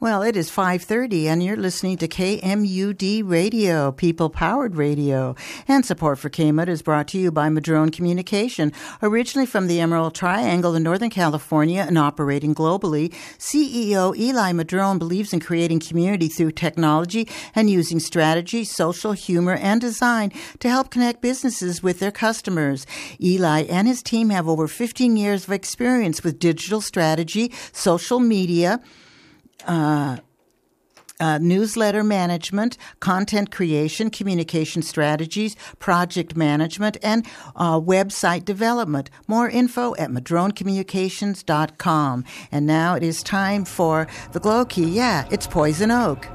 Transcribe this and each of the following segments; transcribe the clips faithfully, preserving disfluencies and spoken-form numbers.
Well, it is five thirty, and you're listening to K M U D Radio, People-Powered Radio. And support for K M U D is brought to you by Madrone Communication. Originally from the Emerald Triangle in Northern California and operating globally, C E O Eli Madrone believes in creating community through technology and using strategy, social humor, and design to help connect businesses with their customers. Eli and his team have over fifteen years of experience with digital strategy, social media, Uh, uh, newsletter management, content creation, communication strategies, project management, and uh, website development. More info at madrone communications dot com. And now it is time for the Glow Key. Yeah, it's Poison Oak.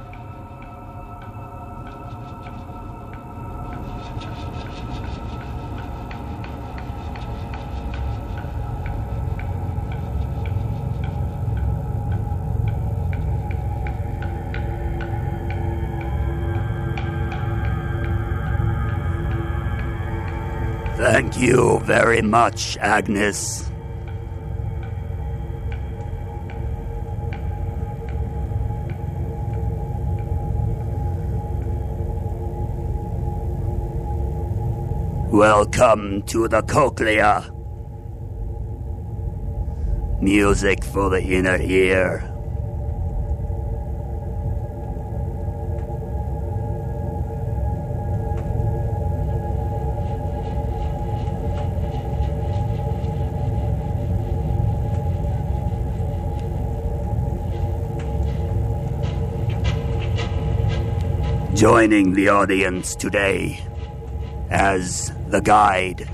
Thank you very much, Agnes. Welcome to the cochlea. Music for the inner ear. Joining the audience today as the guide.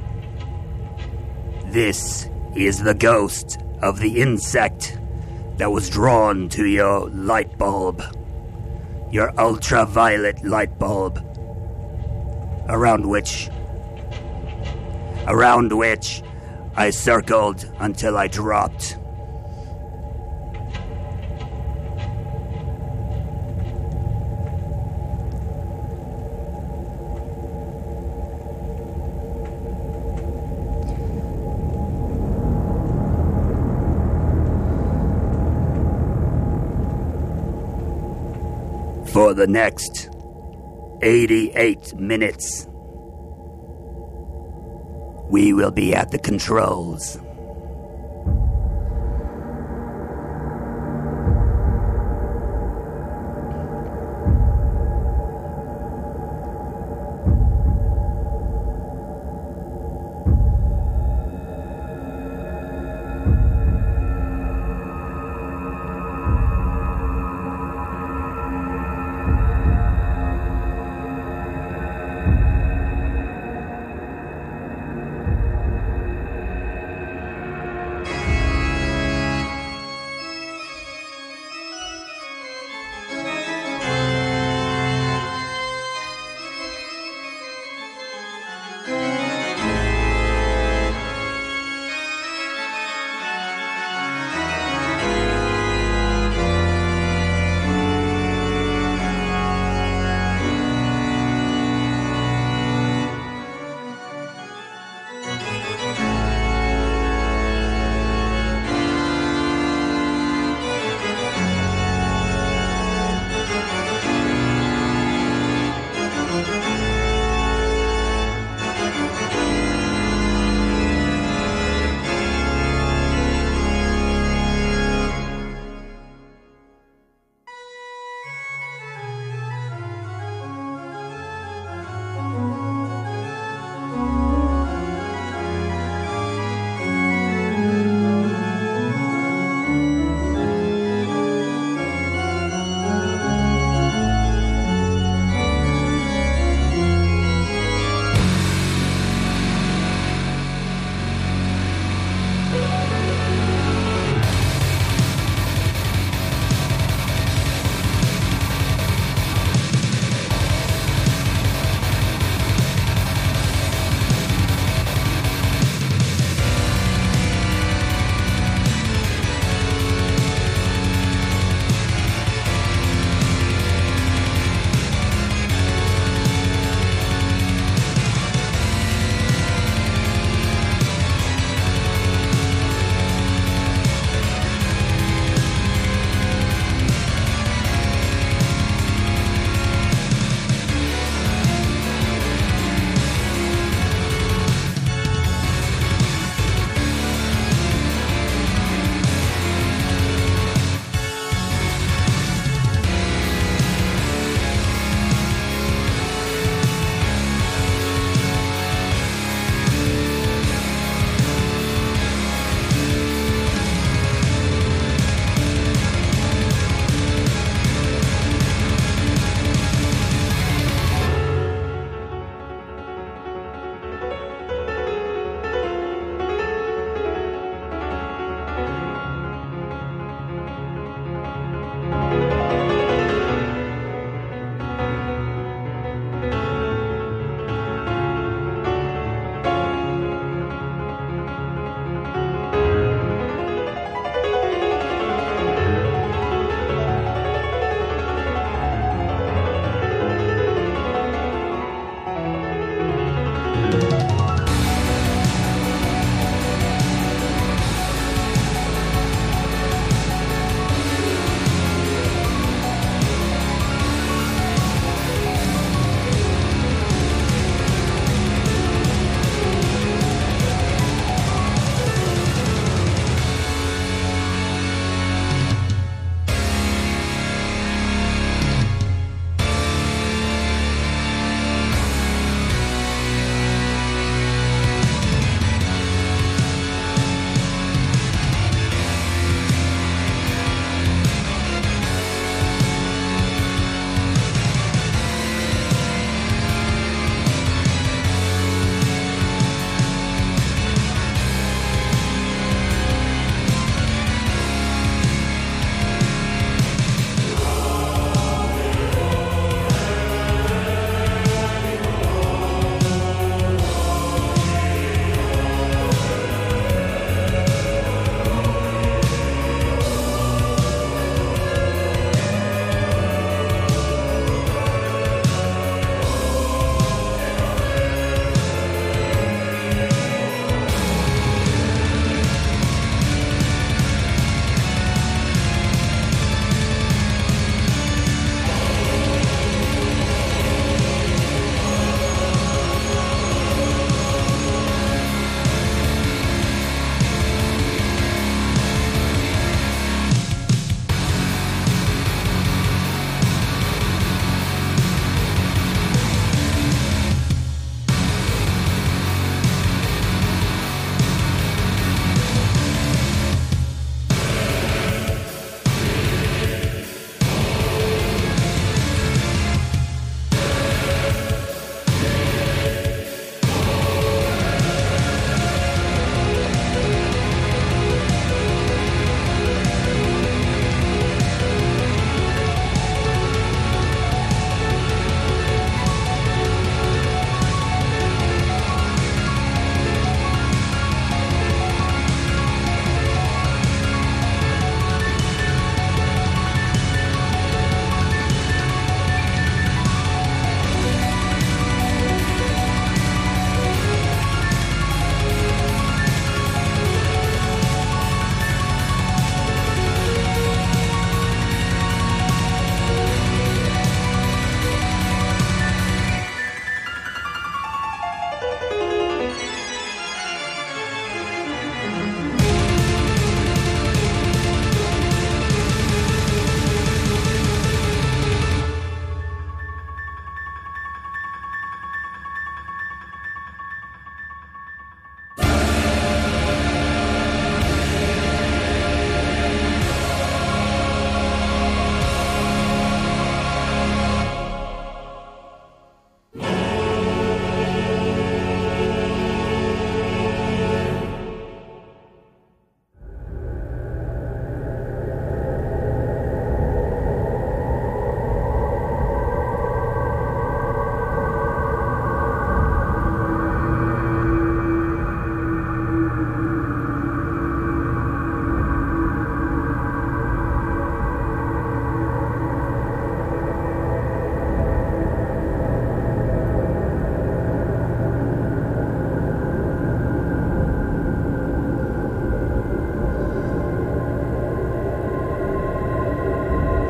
This is the ghost of the insect that was drawn to your light bulb, your ultraviolet light bulb, around which, around which I circled until I dropped. For the next eighty-eight minutes, we will be at the controls.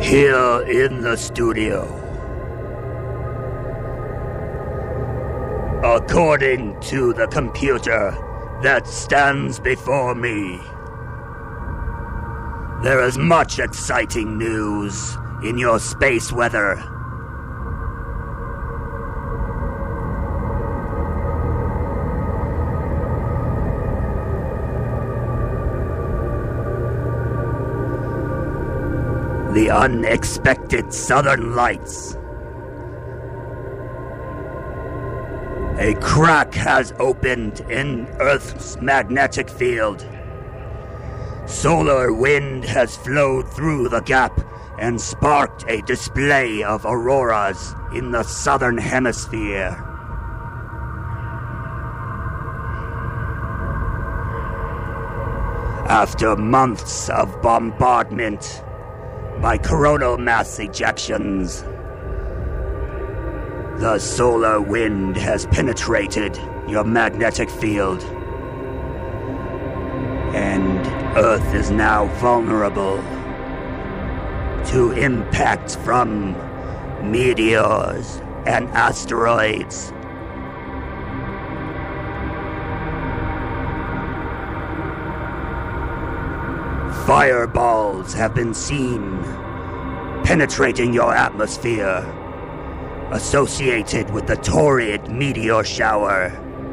Here in the studio. According to the computer that stands before me, there is much exciting news in your space weather. The unexpected southern lights. A crack has opened in Earth's magnetic field. Solar wind has flowed through the gap and sparked a display of auroras in the southern hemisphere. After months of bombardment by coronal mass ejections, the solar wind has penetrated your magnetic field, and Earth is now vulnerable to impacts from meteors and asteroids. Fireballs have been seen penetrating your atmosphere, associated with the torrid meteor shower.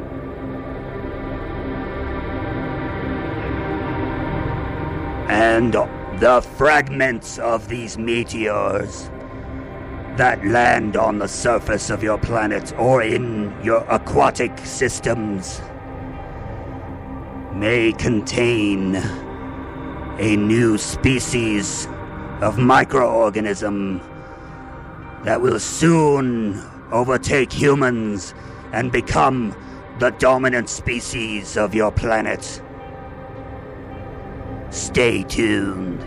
And the fragments of these meteors that land on the surface of your planet or in your aquatic systems may contain a new species of microorganism that will soon overtake humans and become the dominant species of your planet. Stay tuned.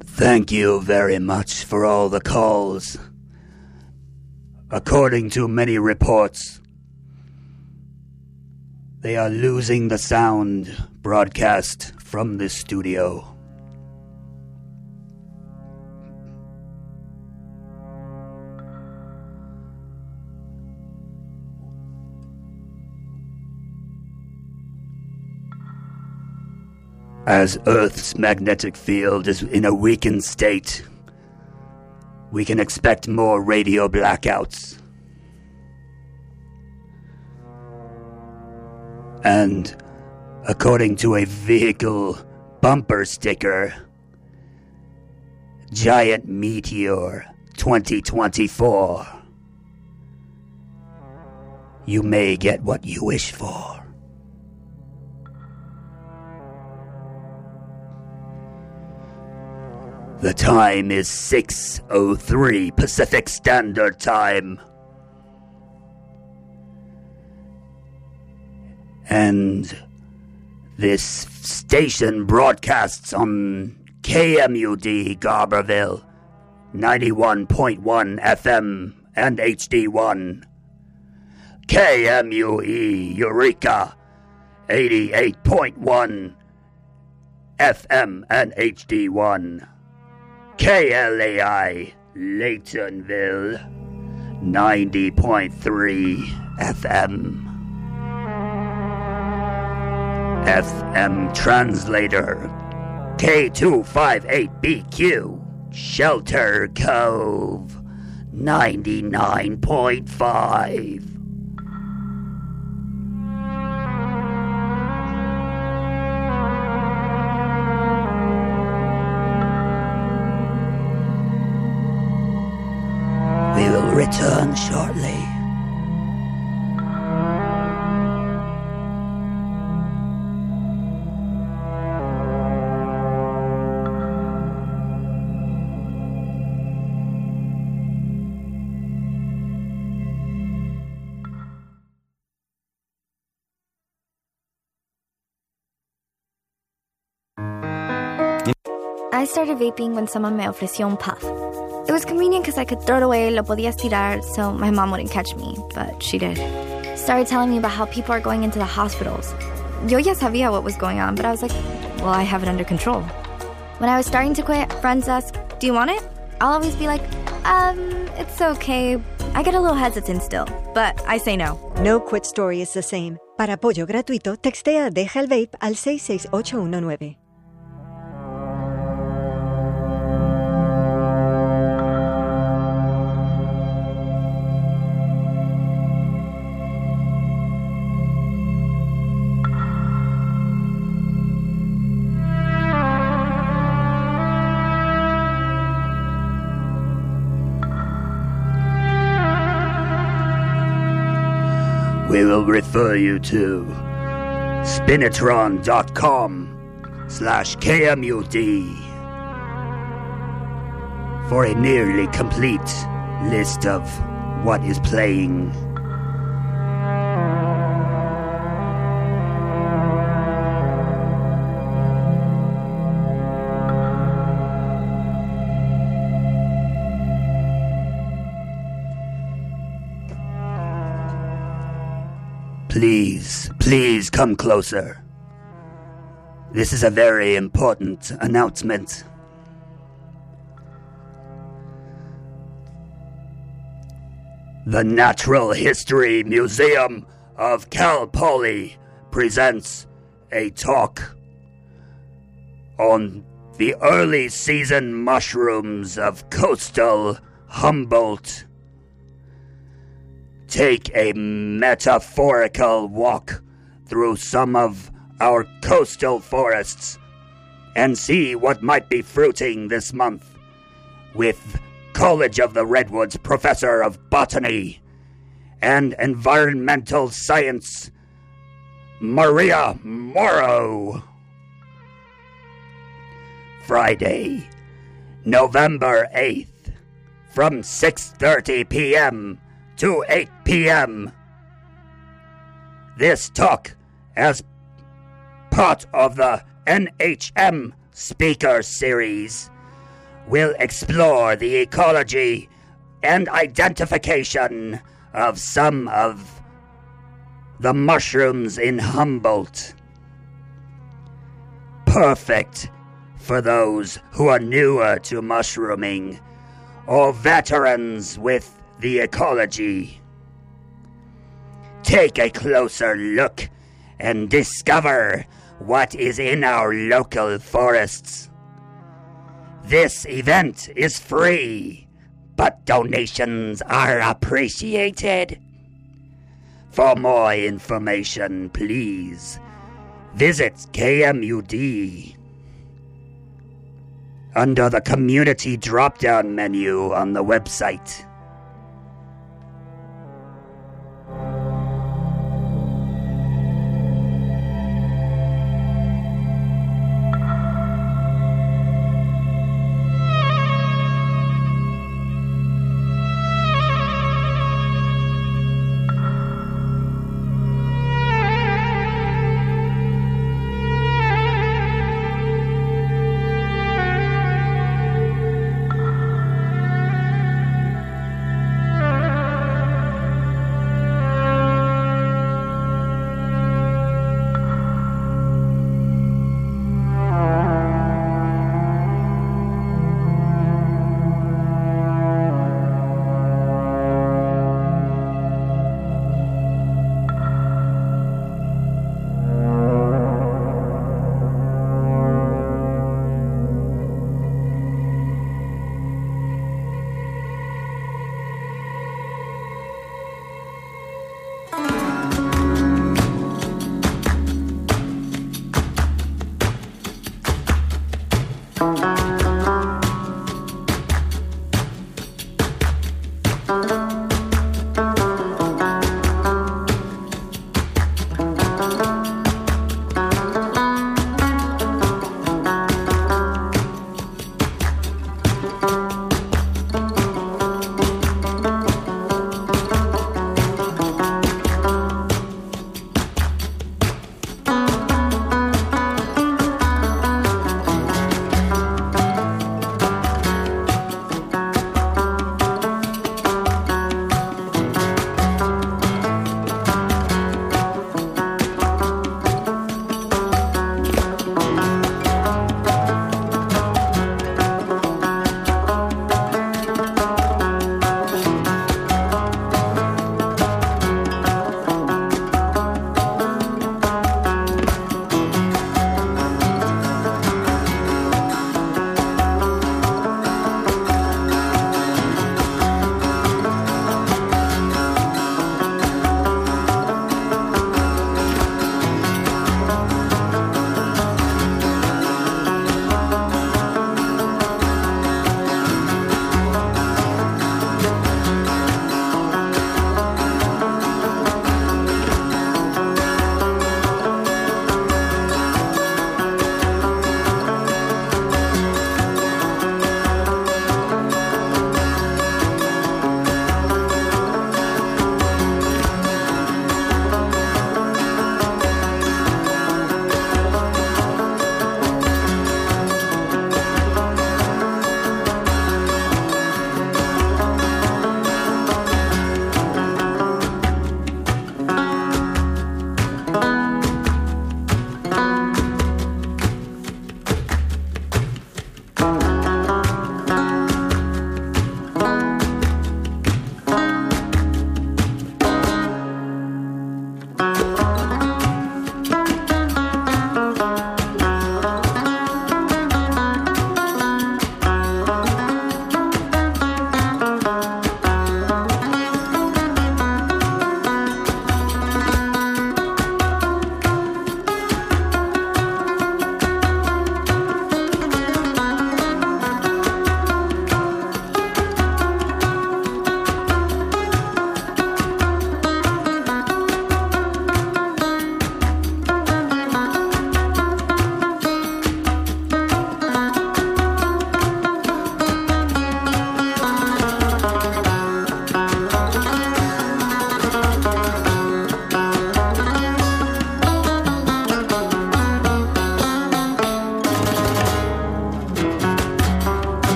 Thank you very much for all the calls. According to many reports, they are losing the sound broadcast from this studio. As Earth's magnetic field is in a weakened state, we can expect more radio blackouts. And according to a vehicle bumper sticker, Giant Meteor twenty twenty-four, you may get what you wish for. The time is six oh three Pacific Standard Time. And this station broadcasts on K M U D Garberville, ninety-one point one F M and H D one. K M U E Eureka, eighty-eight point one F M and H D one. K L A I Laytonville, ninety point three F M. F M translator, K two five eight B Q, Shelter Cove, ninety-nine point five. We will return shortly. I started vaping when someone me ofreció un puff. It was convenient because I could throw it away, lo podías tirar, so my mom wouldn't catch me, but she did. Started telling me about how people are going into the hospitals. Yo ya sabía what was going on, but I was like, well, I have it under control. When I was starting to quit, friends ask, do you want it? I'll always be like, um, it's okay. I get a little hesitant still, but I say no. No quit story is the same. Para apoyo gratuito, textea Deja el Vape al seis seis ocho uno nueve. We will refer you to spinatron.com slash KMUD for a nearly complete list of what is playing. Please, please come closer. This is a very important announcement. The Natural History Museum of Cal Poly presents a talk on the early season mushrooms of coastal Humboldt. Take a metaphorical walk through some of our coastal forests and see what might be fruiting this month with College of the Redwoods Professor of Botany and Environmental Science, Maria Morrow. Friday, November eighth, from six thirty p.m. to eight p.m. This talk as part of the N H M Speaker Series will explore the ecology and identification of some of the mushrooms in Humboldt. Perfect for those who are newer to mushrooming or veterans with the ecology. Take a closer look and discover what is in our local forests. This event is free, but donations are appreciated. For more information, please visit K M U D under the Community drop-down menu on the website.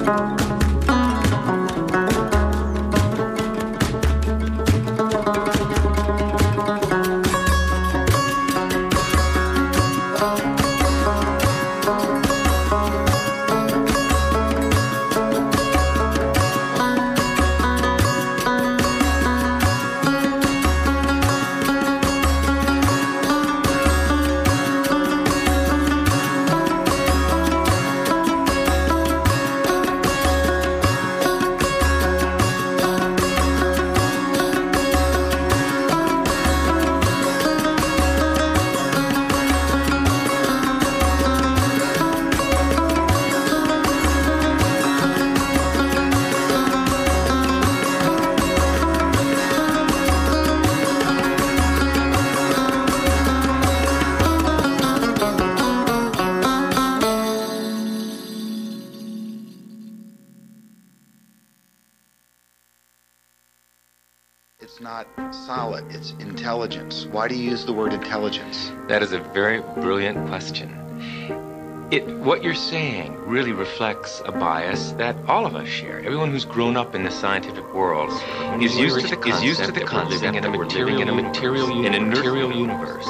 It's not solid, it's intelligence. Why do you use the word intelligence? That is a very brilliant question. It, what you're saying really reflects a bias that all of us share. Everyone who's grown up in the scientific world is used to the concept, is used to the concept that we're living in a material, in a material, in a material universe.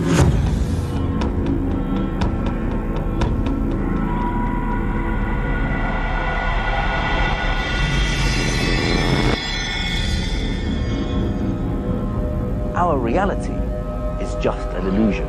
Our reality is just an illusion.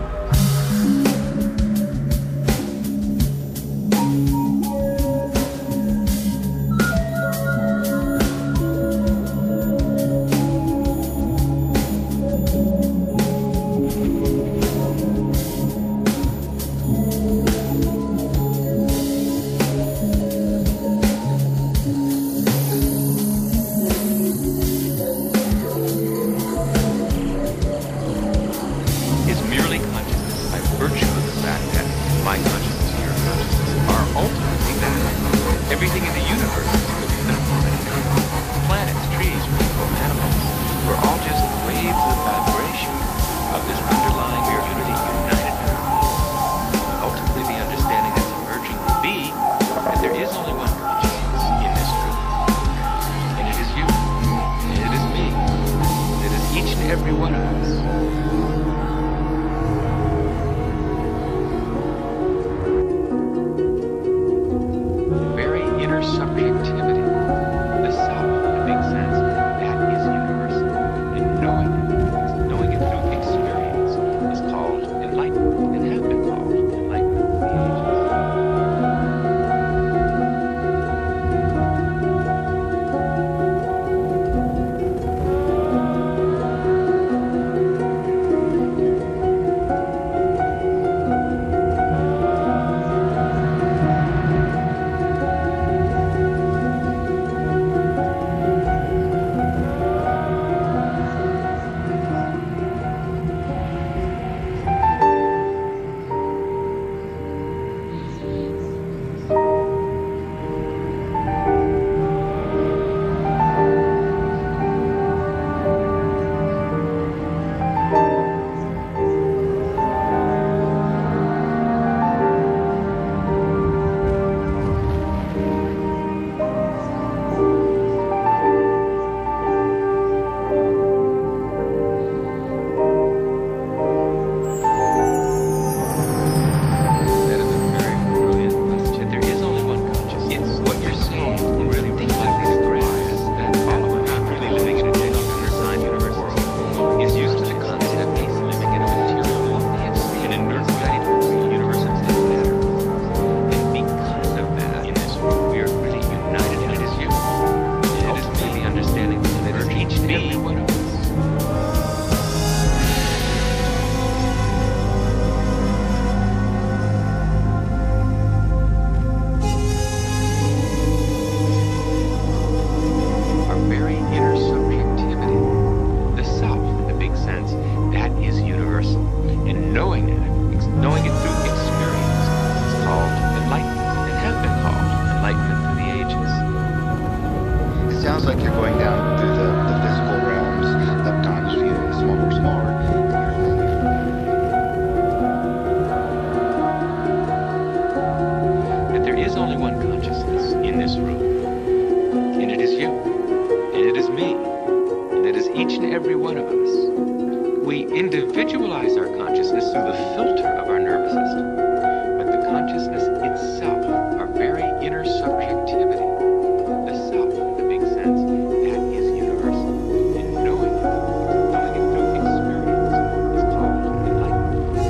Only one consciousness in this room. and every one of us. We individualize our consciousness through the filter of our nervous system. But the consciousness itself, our very inner subjectivity, the self, in the big sense, that is universal. And knowing it, knowing it through experience, is called enlightenment.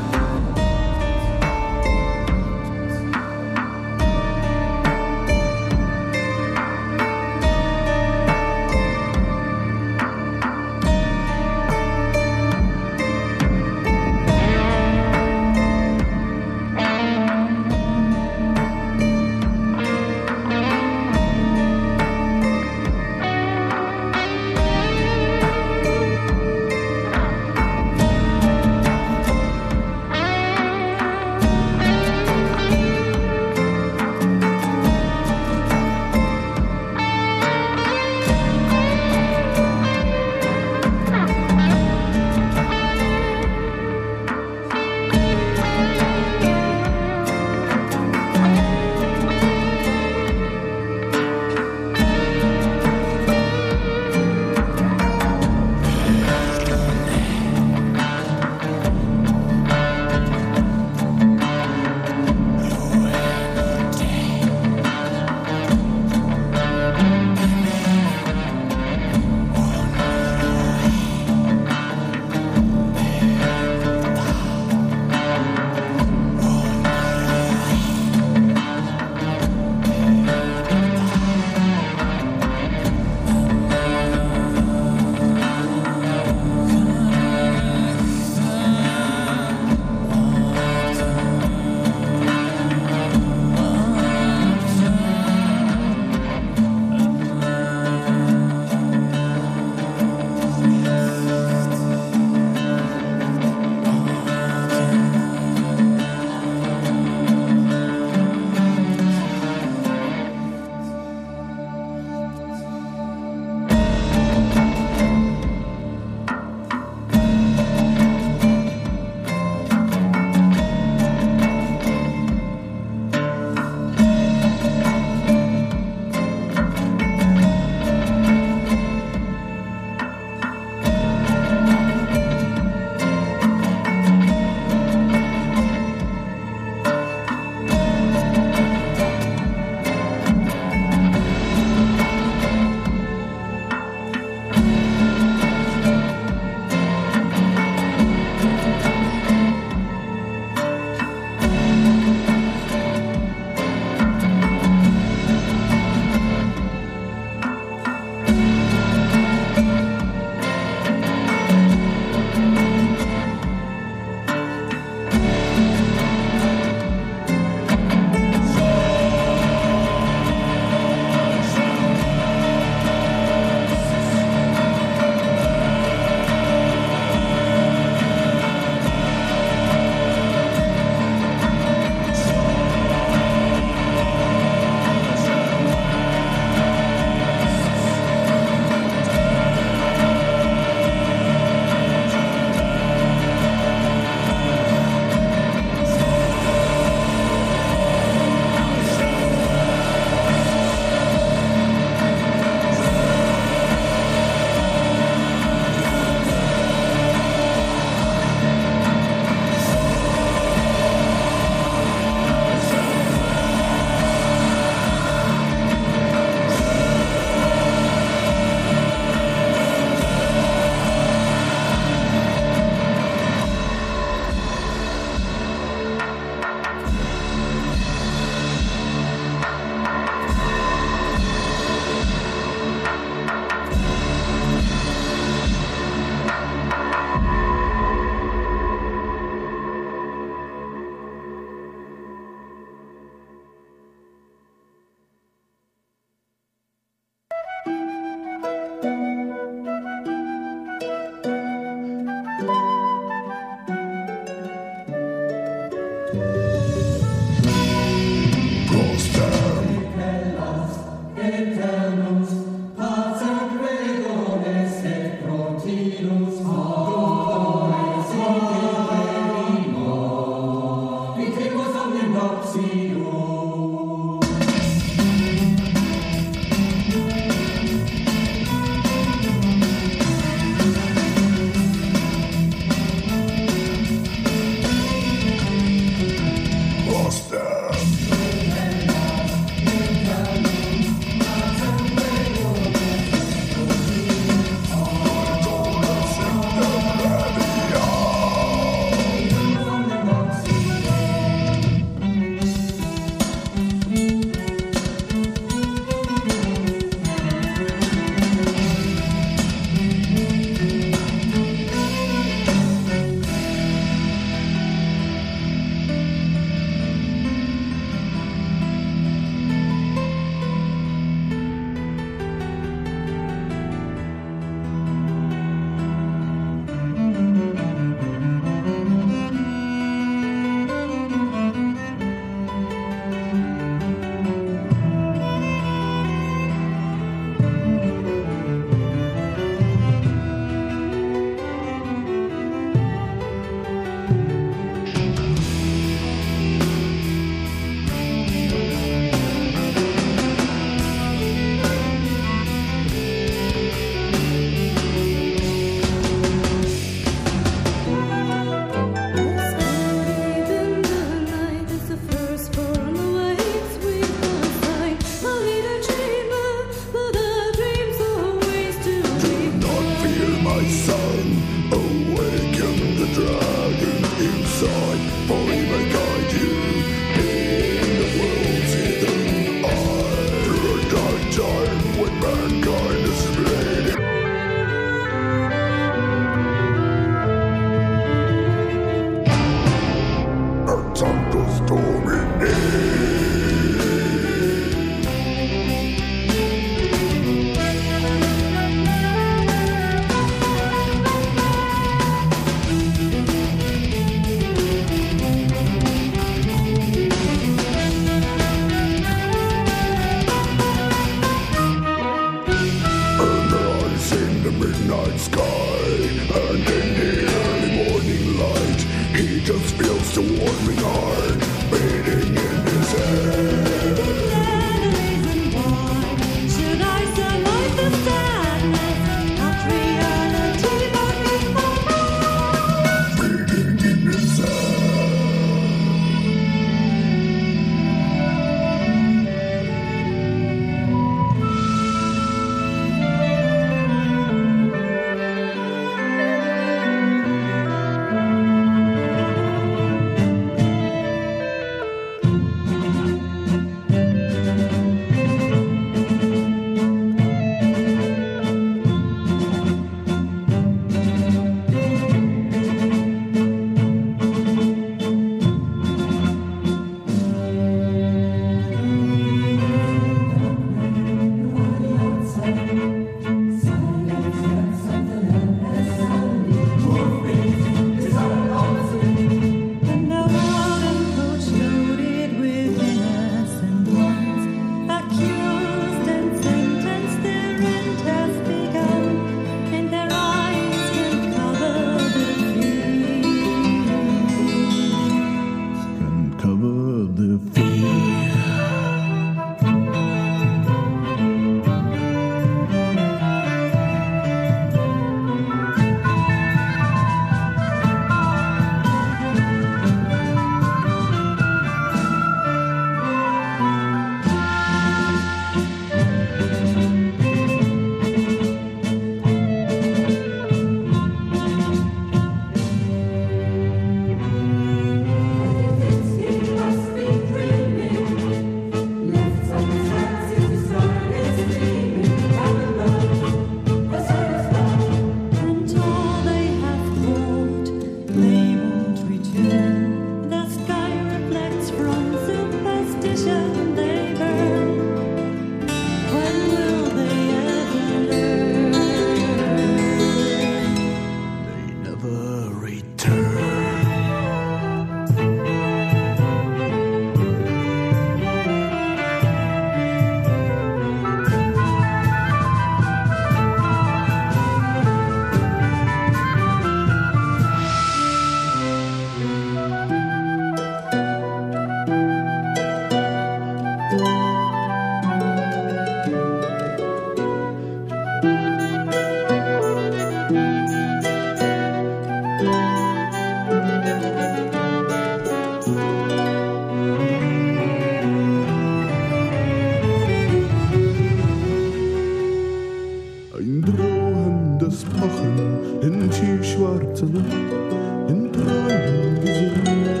tiefschwarze Nacht in Träumen gesehen.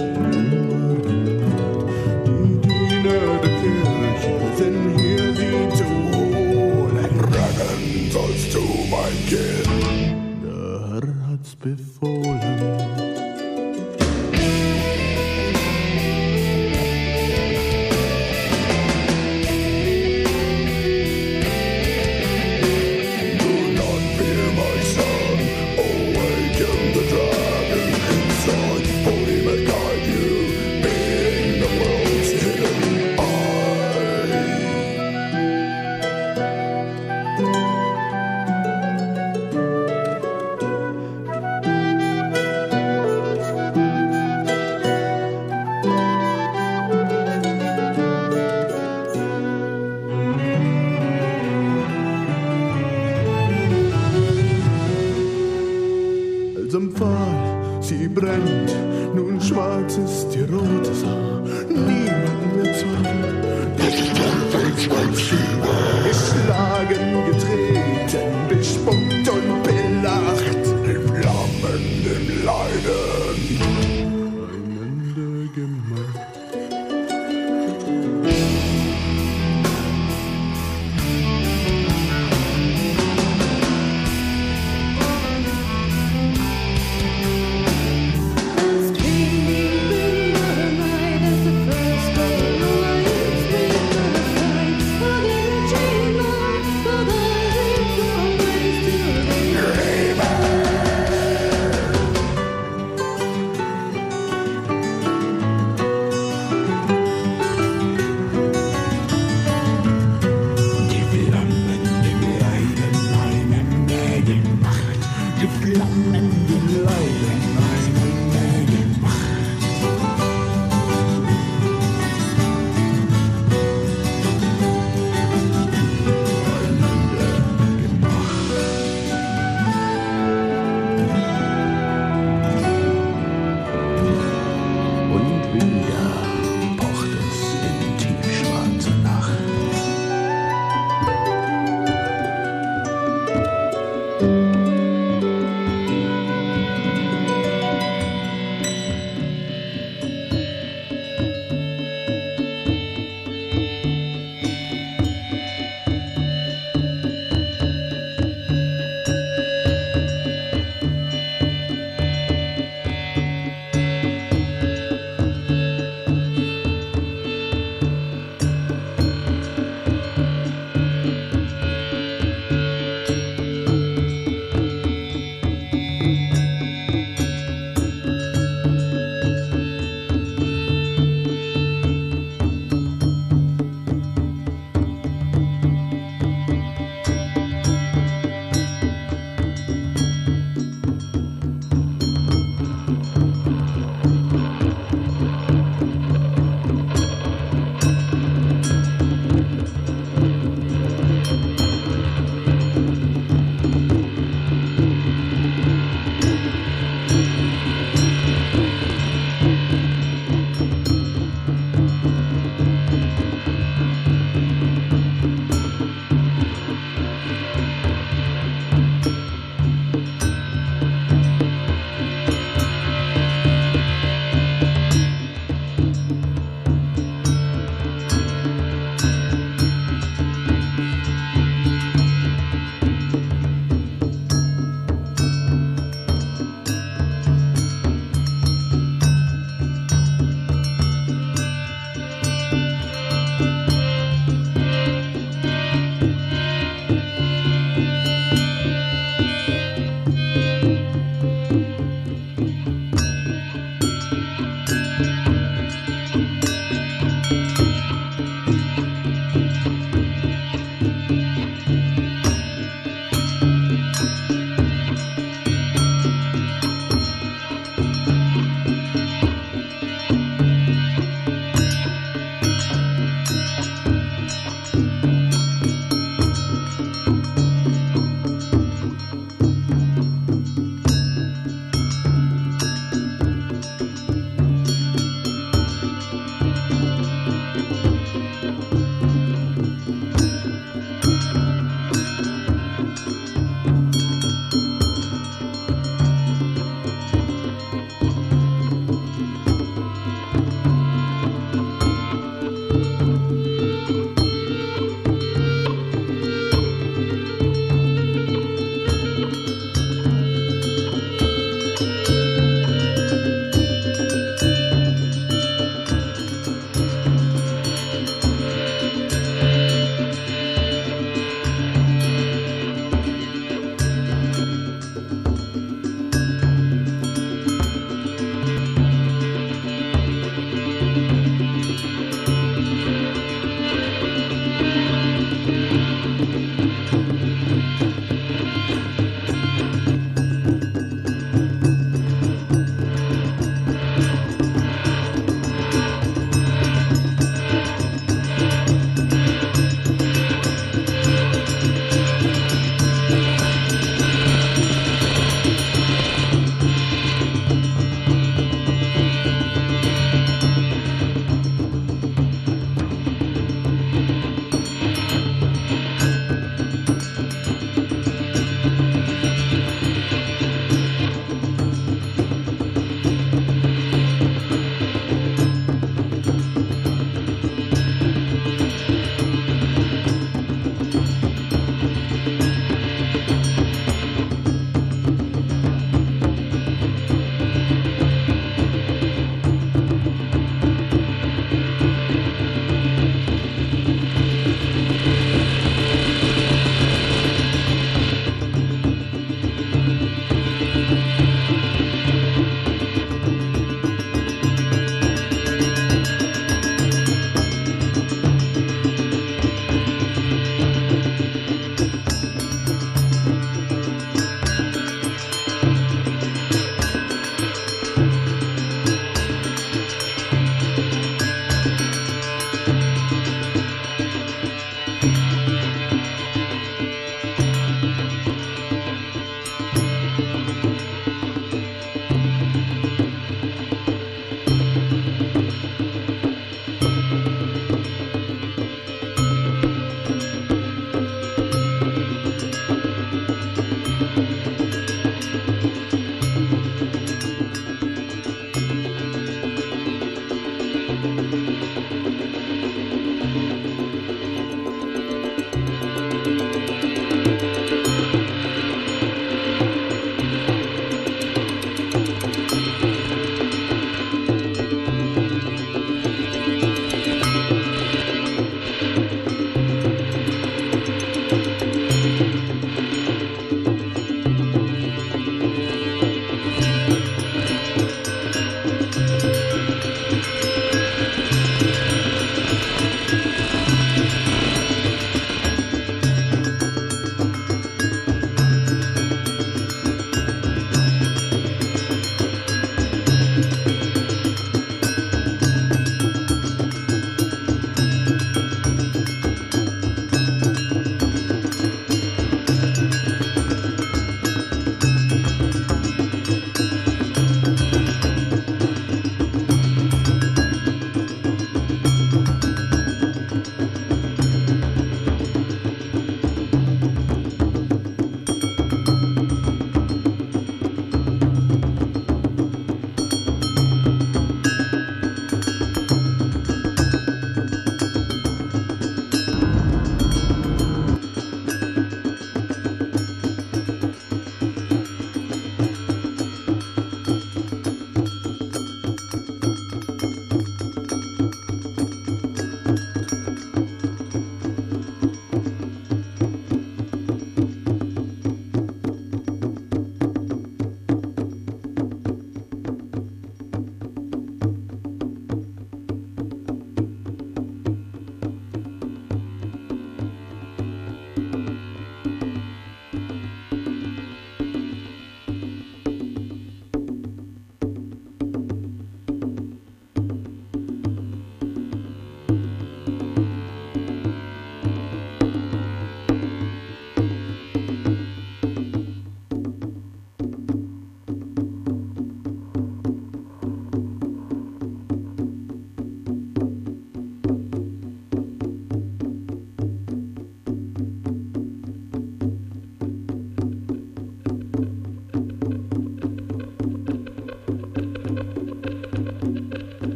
Die Diener der Kirche sind hier, sie zu holen. Rennen sollst du, mein Kind, der Herr hat's befohlen. Am Pfahl, sie brennt, nun schwarz ist die rote Saar. Niemand mehr zweifelt, das ist Teufelsschwanzschieber. Geschlagen, getreten, bespuckt und belacht, in Flammen, im Leiden, ein Ende gemacht. As painting the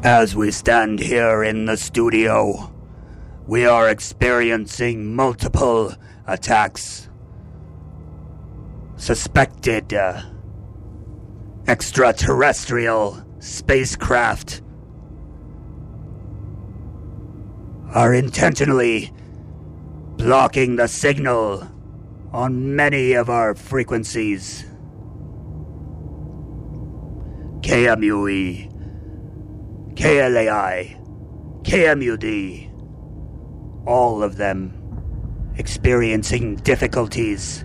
As we stand here in the studio, we are experiencing multiple attacks. Suspected uh, extraterrestrial spacecraft are intentionally blocking the signal on many of our frequencies. K M U E, K L A I, K M U D, all of them experiencing difficulties.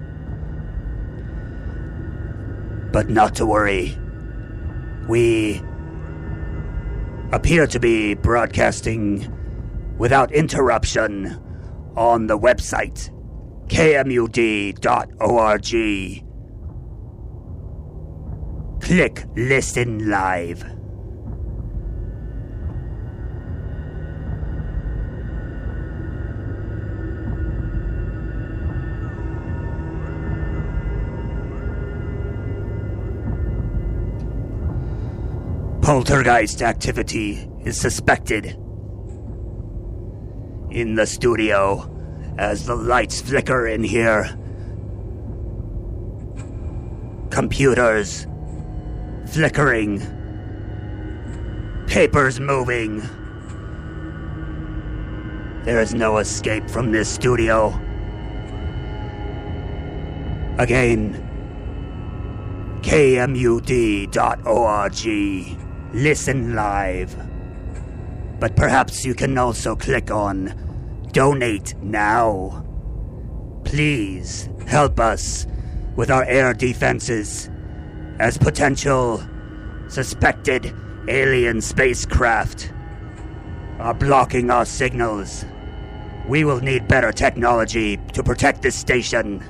But not to worry. We appear to be broadcasting without interruption on the website K M U D dot org. Click Listen Live. Poltergeist activity is suspected in the studio as the lights flicker in here. Computers flickering. Papers moving. There is no escape from this studio. Again, K M U D dot org. Listen live. But perhaps you can also click on Donate Now. Please help us with our air defenses as potential suspected alien spacecraft are blocking our signals. We will need better technology to protect this station.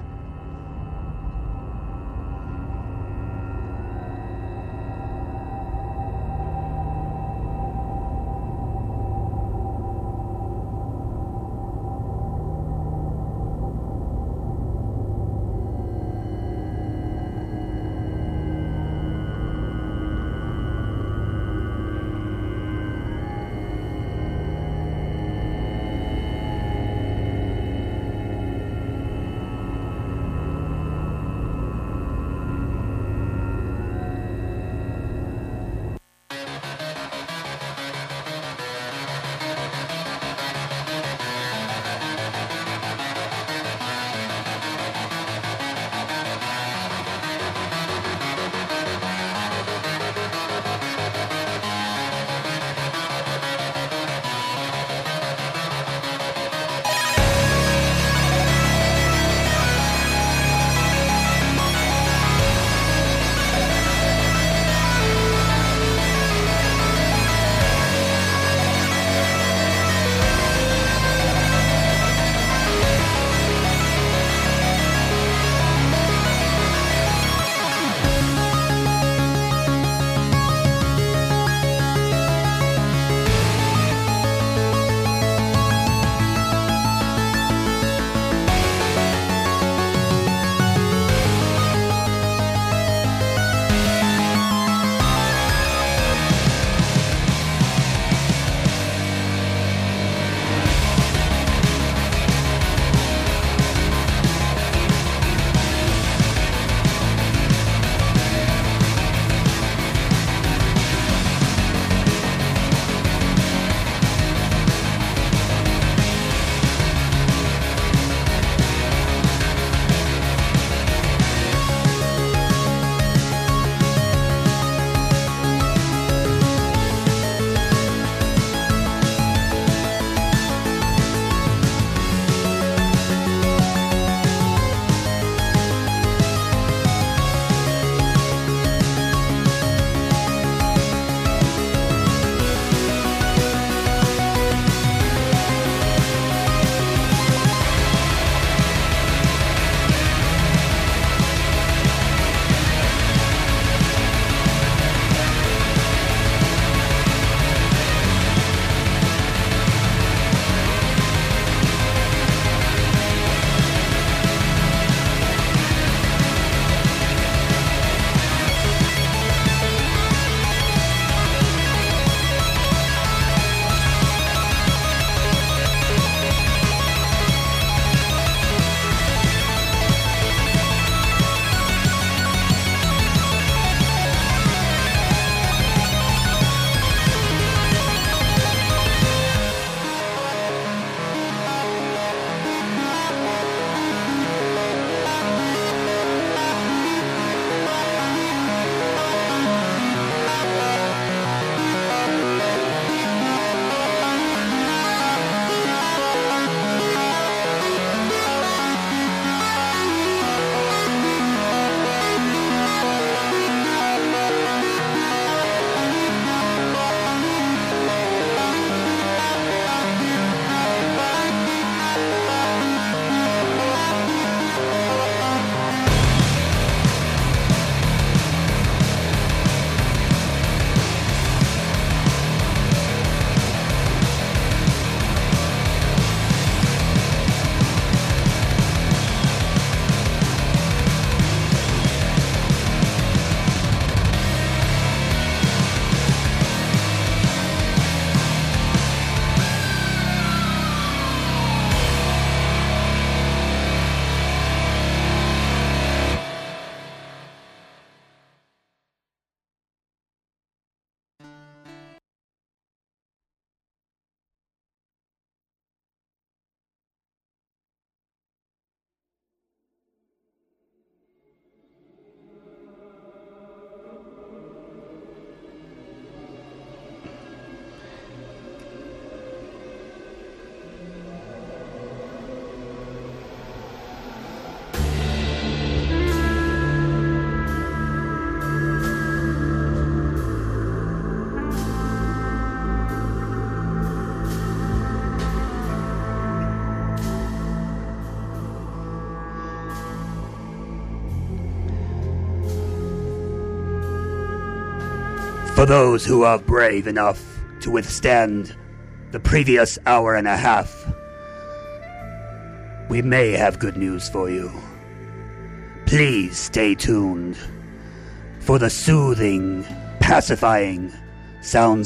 For those who are brave enough to withstand the previous hour and a half, we may have good news for you. Please stay tuned for the soothing, pacifying sounds